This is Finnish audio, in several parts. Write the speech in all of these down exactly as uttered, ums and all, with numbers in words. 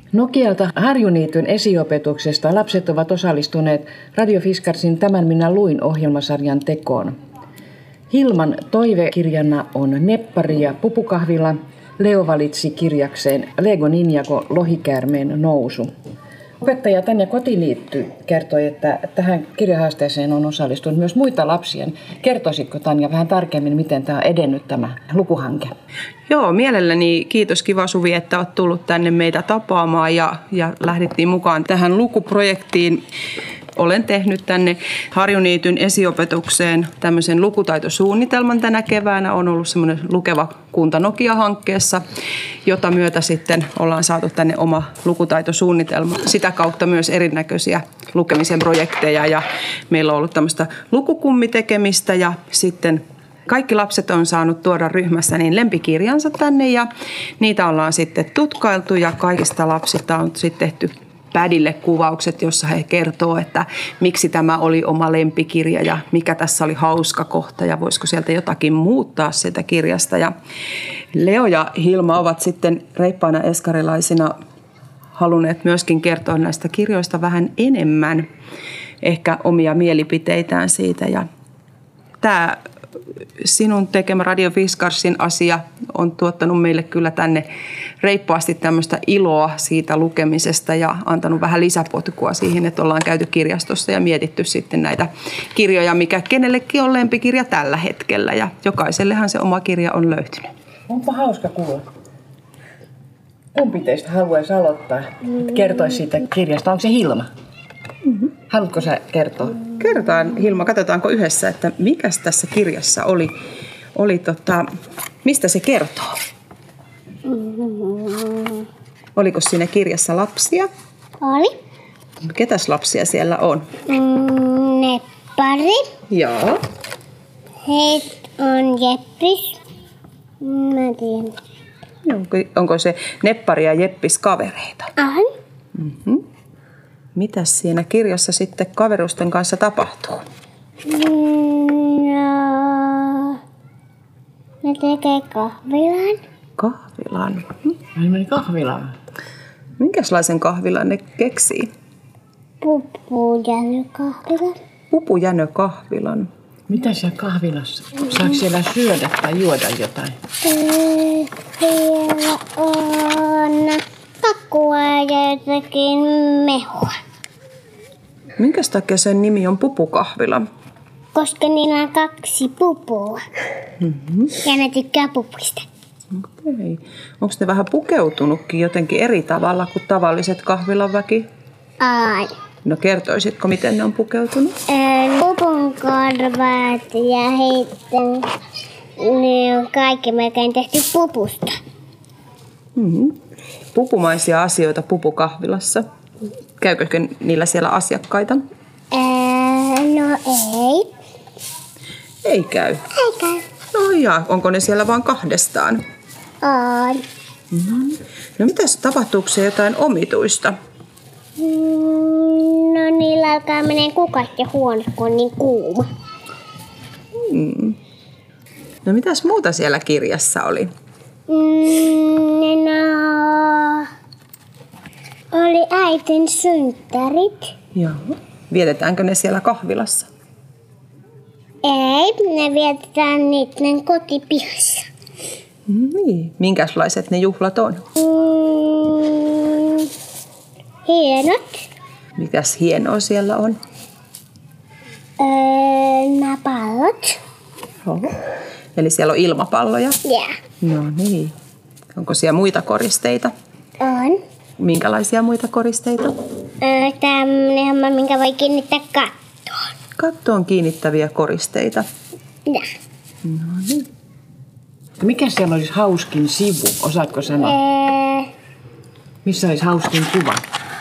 Nokialta Harjuniityn esiopetuksesta lapset ovat osallistuneet Radio Fiskarsin Tämän minä luin -ohjelmasarjan tekoon. Hilman toivekirjana on Neppari ja pupukahvila. Leo valitsi kirjakseen Lego Ninjago lohikäärmeen nousu. Opettaja Tanja Kotiliitty kertoi, että tähän kirjahaasteeseen on osallistunut myös muita lapsia. Kertoisitko Tanja vähän tarkemmin, miten tämä on edennyt tämä lukuhanke? Joo, mielelläni. Kiitos Kiva Suvi, että olet tullut tänne meitä tapaamaan ja, ja lähdettiin mukaan tähän lukuprojektiin. Olen tehnyt tänne Harjuniityn esiopetukseen tämmöisen lukutaitosuunnitelman tänä keväänä. On ollut semmoinen Lukeva kunta Nokia-hankkeessa, jota myötä sitten ollaan saatu tänne oma lukutaitosuunnitelma. Sitä kautta myös erinäköisiä lukemisen projekteja ja meillä on ollut tämmöistä lukukummitekemistä ja sitten kaikki lapset on saanut tuoda ryhmässä niin lempikirjansa tänne ja niitä ollaan sitten tutkailtu ja kaikista lapsista on sitten tehty pädille kuvaukset, jossa he kertoo, että miksi tämä oli oma lempikirja ja mikä tässä oli hauska kohta ja voisiko sieltä jotakin muuttaa sieltä kirjasta. Ja Leo ja Hilma ovat sitten reippaina eskarilaisina halunneet myöskin kertoa näistä kirjoista vähän enemmän, ehkä omia mielipiteitään siitä. Ja tämä sinun tekemä Radio Fiskarsin asia on tuottanut meille kyllä tänne reippaasti tämmöistä iloa siitä lukemisesta ja antanut vähän lisäpotkua siihen, että ollaan käyty kirjastossa ja mietitty sitten näitä kirjoja, mikä kenellekin on lempikirja tällä hetkellä ja jokaisellehan se oma kirja on löytynyt. Onpa hauska kuulla. Kumpi teistä haluaisi aloittaa, että kertoisi siitä kirjasta? Onko se Hilma? Mm-hmm. Haluatko sä kertoa? Kertaan, Hilma, katsotaanko yhdessä, että mikäs tässä kirjassa oli, oli tota, mistä se kertoo? Mm-hmm. Oliko siinä kirjassa lapsia? Oli. Ketäs lapsia siellä on? Mm, Neppari. Joo. Heit on Jeppis. Mä tiedän. Onko, onko se Neppari ja Jeppis kavereita? On. Mm-hmm. Mitäs siinä kirjassa sitten kaverusten kanssa tapahtuu? No, ne tekee kahvilan. Kahvilan? Ne meni kahvilaan. Minkälaisen kahvilan ne keksii? Pupujänökahvilan. Pupujänökahvilan. Mitä siellä kahvilassa? Saako siellä syödä tai juoda jotain? Siellä on kakkua ja jotakin mehua. Minkäs takia sen nimi on pupukahvila? Koska niillä on kaksi pupua. Mm-hmm. Ja ne tykkää pupuista. Okei. Onko ne vähän pukeutunutkin jotenkin eri tavalla kuin tavalliset kahvilan väki? Ai. No kertoisitko, miten ne on pukeutunut? Öö, pupun korvat ja sitten ne on kaikki melkein tehty pupusta. Mm-hmm. Pupumaisia asioita pupukahvilassa. Käykö niillä siellä asiakkaita? Öö, no ei. Ei käy? Ei käy. No ja, onko ne siellä vaan kahdestaan? On. Mm-hmm. No mitäs, tapahtuuko se jotain omituista? Mm, no niillä alkaa menee kukat ja huone, kun on niin kuuma. Mm. No mitäs muuta siellä kirjassa oli? Mm, no, oli äitin synttärit. Joo. Vietetäänkö ne siellä kahvilassa? Ei, ne vietetään niiden kotipihassa. Niin. Minkäslaiset ne juhlat on? Mm, hienot. Mitäs hienoa siellä on? Öö, nämä pallot. Oho. Eli siellä on ilmapalloja? Yeah. No niin. Onko siellä muita koristeita? On. Minkälaisia muita koristeita? Öö, tämmönen homma, minkä voi kiinnittää kattoon. Kattoon kiinnittäviä koristeita. Yeah. No niin. Mikä siellä olisi hauskin sivu? Osaatko sanoa? Öö, Missä olisi hauskin kuva?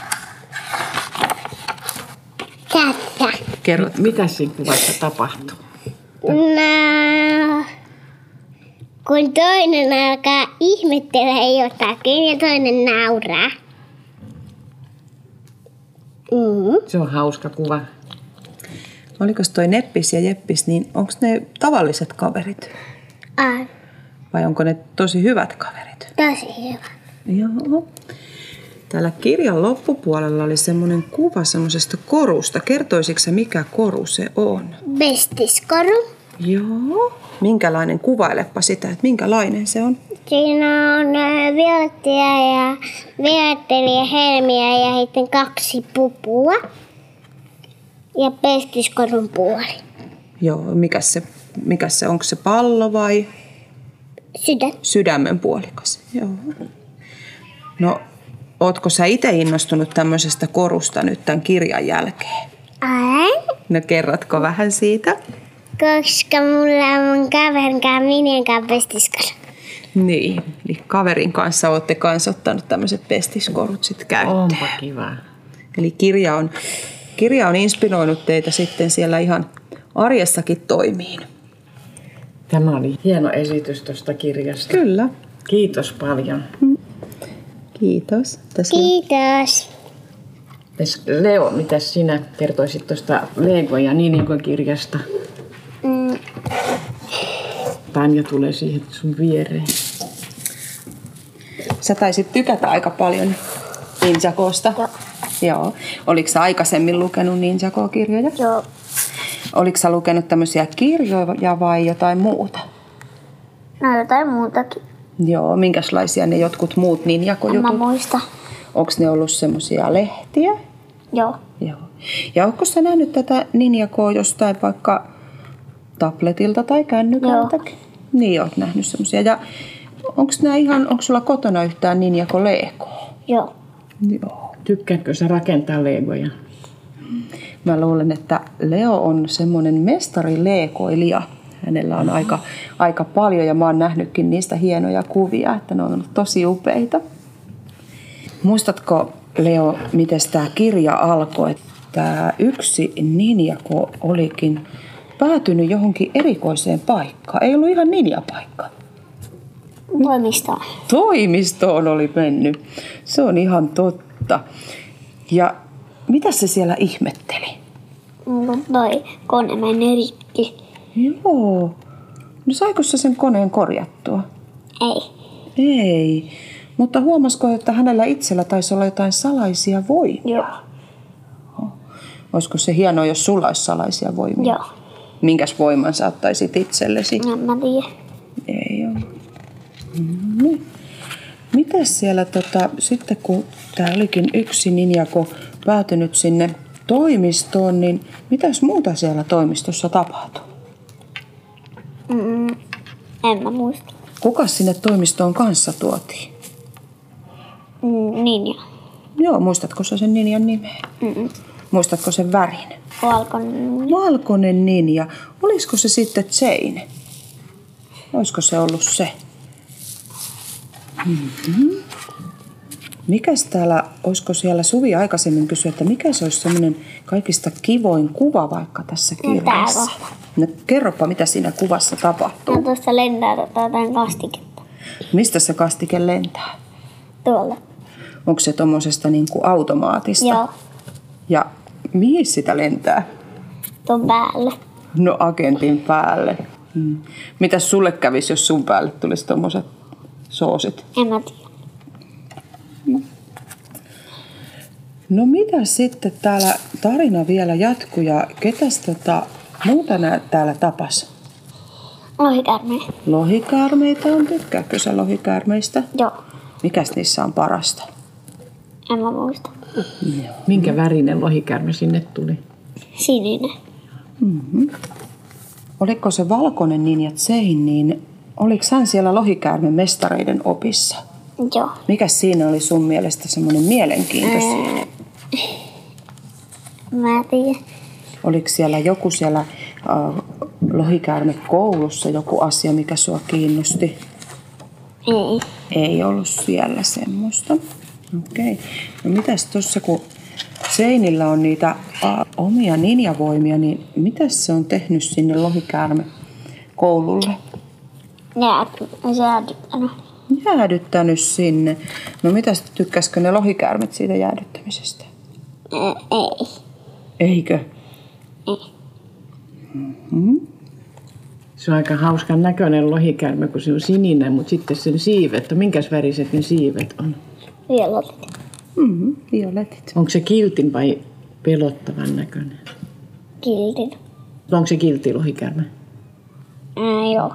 tätä. Kerrot. Mitä siinä kuvassa tapahtuu? No, kun toinen alkaa ihmettelee jotakin ja toinen nauraa. Mm. Se on hauska kuva. Oliko toi Neppis ja Jeppis, niin onko ne tavalliset kaverit? On. Vai onko ne tosi hyvät kaverit? Tosi hyvä. Joo. Täällä kirjan loppupuolella oli semmoinen kuva semmoisesta korusta. Kertoisitko sä, mikä koru se on? Pestiskoru. Joo. Minkälainen? Kuvailepa sitä, että minkälainen se on. Siinä on violettia ja violetteliä helmiä ja sitten kaksi pupua. Ja pestiskorun puoli. Joo, mikä se, mikä se, onko se pallo vai? Sydän. Sydämen puolikas, joo. No, ootko sä itse innostunut tämmöisestä korusta nyt tämän kirjan jälkeen? Ai. No kerrotko vähän siitä? Koska mulla on mun kaverin kanssa minien kanssa pestiskoru. Niin, niin kaverin kanssa olette kanssa ottanut tämmöiset pestiskorut sitten käyttöön. Onpa kiva. Eli kirja on, kirja on inspiroinut teitä sitten siellä ihan arjessakin toimiin. Tämä oli hieno esitys tuosta kirjasta. Kyllä. Kiitos paljon. Kiitos. Tässä Kiitos. Mites Leo, mitä sinä kertoisit tuosta Lego ja Ninikon kirjasta? Mm. Tanja tulee siihen sun viereen. Sä taisit tykätä aika paljon Ninjagosta. Joo. Joo. Oliko sä aikaisemmin lukenut Ninjago-kirjoja? Joo. Oliko sä lukenut tämmöisiä kirjoja vai jotain muuta? No jotain muutakin. Joo. Minkälaisia ne jotkut muut En mä Ninjago-jutut? muista. Onko ne ollut semmoisia lehtiä? Joo. Joo. Ja ootko sä nähnyt tätä Ninjagoa jostain vaikka tabletilta tai kännykältäkin? Niin, oot nähnyt semmoisia. Ja onko nämä ihan, onko sulla kotona yhtään Ninjago-legoa? Joo. Joo. Tykkäätkö sä rakentaa Legoja? Mä luulen, että Leo on semmoinen mestari legoilija. Hänellä on aika, aika paljon ja mä oon nähnytkin niistä hienoja kuvia, että ne on ollut tosi upeita. Muistatko, Leo, miten tämä kirja alkoi? Tämä yksi Ninjago olikin päätynyt johonkin erikoiseen paikkaan. Ei ollut ihan ninjapaikka. Toimistoon. Toimistoon oli mennyt. Se on ihan totta. Ja mitä se siellä ihmetteli? No toi kone meni rikki. Joo. No saiko se sen koneen korjattua? Ei. Ei. Mutta huomasiko, että hänellä itsellä taisi olla jotain salaisia voimia? Joo. Olisiko se hienoa, jos sulla olisi salaisia voimia? Joo. Minkäs voiman sä ottaisit itsellesi? En mä tiedä. Ei ole. Mm-hmm. Mitäs siellä, tota, sitten kun tää olikin yksi Ninjago päätynyt sinne toimistoon, niin mitäs muuta siellä toimistossa tapahtui? Mm, en mä muista. Kuka sinne toimistoon kanssa tuotiin? Mm, ninja. Joo, muistatko sä sen ninjan nimeä? Mm-mm. Muistatko sen värin? Valkoinen. Valkoinen ninja. Olisiko se sitten Jane? Olisiko se ollut se? Mm-hmm. Mikäs täällä, olisiko siellä Suvi aikaisemmin kysyä, että mikä se olisi semmoinen kaikista kivoin kuva vaikka tässä kirjassa? No kerropa, mitä siinä kuvassa tapahtuu. Ja tuossa lentää tota jotain kastiketta. Mistä se kastike lentää? Tuolla. Onko se tommosesta niinku automaatista? Joo. Ja mihin sitä lentää? Tuon päälle. No agentin päälle. Hmm. Mitäs sulle kävisi, jos sun päälle tulisi tommoset soosit? En mä tiedä. No mitä sitten täällä tarina vielä jatkuu ja ketäs tota muuta nää täällä tapas? Lohikäärme. Lohikäärmeitä on, tykkääkö sä lohikäärmeistä? Joo. Mikäs niissä on parasta? En mä muista. Minkä värinen lohikäärme sinne tuli? Sininen. Mm-hmm. Oliko se valkoinen ninja Jane, niin oliko hän siellä lohikäärmen mestareiden opissa? Joo. Mikäs siinä oli sun mielestä semmoinen mielenkiintoinen? Ää, mä en tiedä. Oliko siellä joku siellä äh, lohikäärme koulussa joku asia, mikä sua kiinnosti? Ei. Ei ollut siellä semmoista. Okei. Okay. No mitäs tossa, kun Seinillä on niitä äh, omia ninjavoimia, niin mitäs se on tehnyt sinne lohikäärme koululle? Jäädyttänyt. Jäädyttänyt sinne. No mitäs, tykkäskö ne lohikäärmet siitä jäädyttämisestä? Ää, ei. Eikö? Ei. Mm-hmm. Se on aika hauskan näköinen lohikäärme, kun se on sininen, mutta sitten sen siivet, minkäs väriset ne siivet on? Violetit. Mm-hmm, violetit. Onko se kiltin vai pelottavan näköinen? Kiltin. Onko se kiltti lohikäärme? Ää, joo.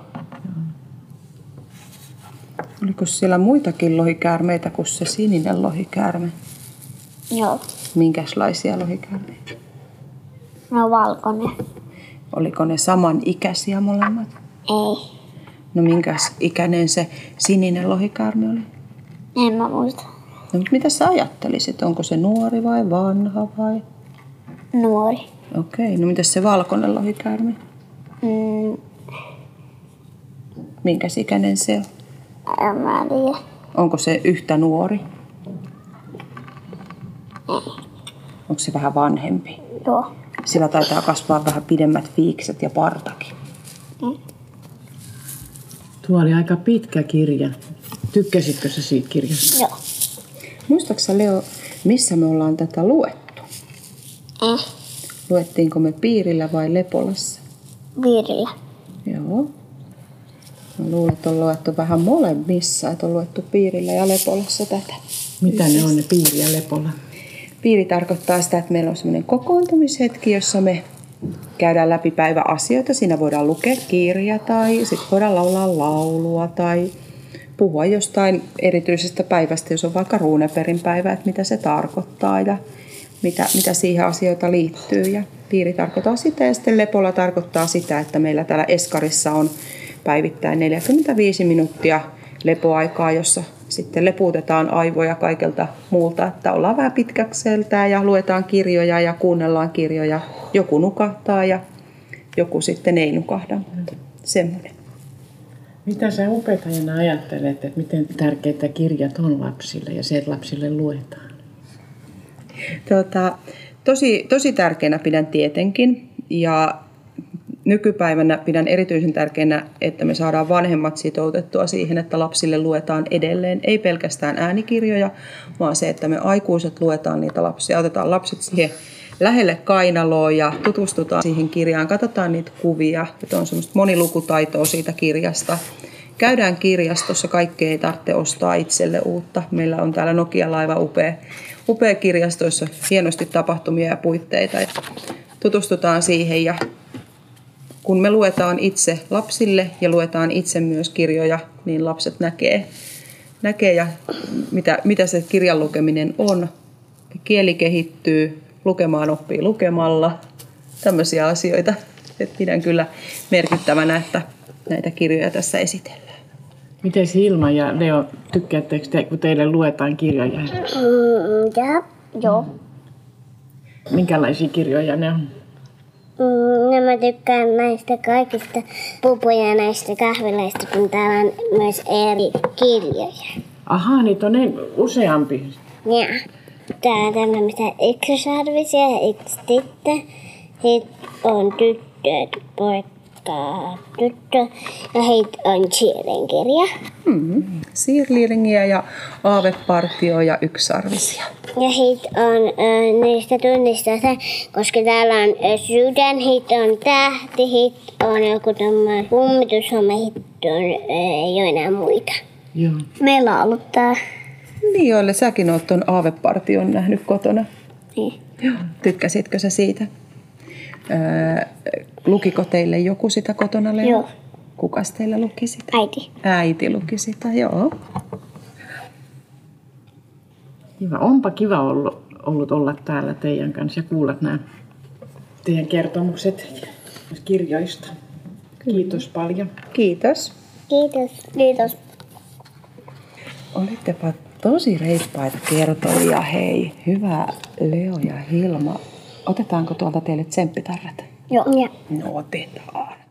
Oliko siellä muitakin lohikäärmeitä kuin se sininen lohikäärme? Joo. Minkälaisia lohikäärmeitä? No valkoinen. Oliko ne samanikäisiä molemmat? Ei. No minkäs ikäinen se sininen lohikäärme oli? En mä muista. No mitä sä ajattelisit? Onko se nuori vai vanha vai? Nuori. Okei, no mitäs se valkoinen lohikäärme? Mm, Minkäs ikäinen se on? en mä tiedä. Onko se yhtä nuori? Onko se vähän vanhempi? Joo. Sillä taitaa kasvaa vähän pidemmät viikset ja partakin. Mm. Tuo oli aika pitkä kirja. Tykkäsitkö sä siitä kirjasta? Joo. Muistaaksä Leo, missä me ollaan tätä luettu? Eh. Luettiinko me Piirillä vai Lepolassa? Viirillä. Joo. Mä luulen, että on luettu vähän molemmissa, että on luettu Piirillä ja Lepolassa tätä. Mitä ne on ne Piiri ja Lepola? Piiri tarkoittaa sitä, että meillä on semmoinen kokoontumishetki, jossa me käydään läpi päiväasioita. Siinä voidaan lukea kirja tai sitten voidaan laulaa laulua tai puhua jostain erityisestä päivästä, jos on vaikka Runebergin päivä, että mitä se tarkoittaa ja mitä, mitä siihen asioita liittyy. Ja piiri tarkoittaa sitä ja sitten Lepola tarkoittaa sitä, että meillä täällä Eskarissa on päivittäin neljäkymmentäviisi minuuttia lepoaikaa, jossa sitten lepuutetaan aivoja kaikelta muulta, että ollaan vähän pitkäkseltään ja luetaan kirjoja ja kuunnellaan kirjoja. Joku nukahtaa ja joku sitten ei nukahda, mutta semmoinen. Mitä sä opettajana ajattelet, että miten tärkeitä kirjat on lapsille ja se, että lapsille luetaan? Tota, tosi, tosi tärkeänä pidän tietenkin ja nykypäivänä pidän erityisen tärkeänä, että me saadaan vanhemmat sitoutettua siihen, että lapsille luetaan edelleen. Ei pelkästään äänikirjoja, vaan se, että me aikuiset luetaan niitä lapsia. Otetaan lapset siihen lähelle kainaloa ja tutustutaan siihen kirjaan. Katsotaan niitä kuvia, että on semmoista monilukutaitoa siitä kirjasta. Käydään kirjastossa, kaikkea ei tarvitse ostaa itselle uutta. Meillä on täällä Nokia-laiva upea, upea kirjasto, jossa hienosti tapahtumia ja puitteita. Ja tutustutaan siihen ja kun me luetaan itse lapsille ja luetaan itse myös kirjoja, niin lapset näkee, näkee ja mitä, mitä se kirjan lukeminen on. Kieli kehittyy, lukemaan oppii lukemalla, tämmöisiä asioita. Et pidän kyllä merkittävänä, että näitä kirjoja tässä esitellään. Miten Hilma ja Leo, tykkäättekö te, kun teille luetaan kirjoja? Mm, ja, joo. Minkälaisia kirjoja ne on? Mm, ja mä tykkään näistä kaikista pupuja näistä kahvileista, kun täällä on myös eri kirjoja. Ahaa, niitä on niin useampi. Ja täällä on tämmöisiä yksisarvisia ja yksi tyttö. Sitten on tyttö, poika, tyttö ja heitä on cheerleading-kirja. Mm-hmm. Cheerleadingia ja aavepartio ja yksisarvisia. Ja heitä on äh, niistä tunnistaa se, koska täällä on äh, sydän, heitä on tähti, heitä on joku tommoinen kummitushomma, heitä on äh, joinain muita. Joo. Meillä on ollut tää. Niin joille säkin oot ton aavepartion nähnyt kotona. Niin. Joo. Tykkäsitkö sä siitä? Öö, lukiko teille joku sitä kotona, Leo? Joo. Kukas teillä luki sitä? Äiti. Äiti luki sitä, joo. Kiva. Onpa kiva ollut, ollut olla täällä teidän kanssa ja kuulla nämä teidän kertomukset kirjoista. Kiitos paljon. Kiitos. Kiitos. Kiitos. Olittepa tosi reippaita kertojia, hei. Hyvä Leo ja Hilma. Otetaanko tuolta teille tsemppitarrat? Joo. Ja. No otetaan.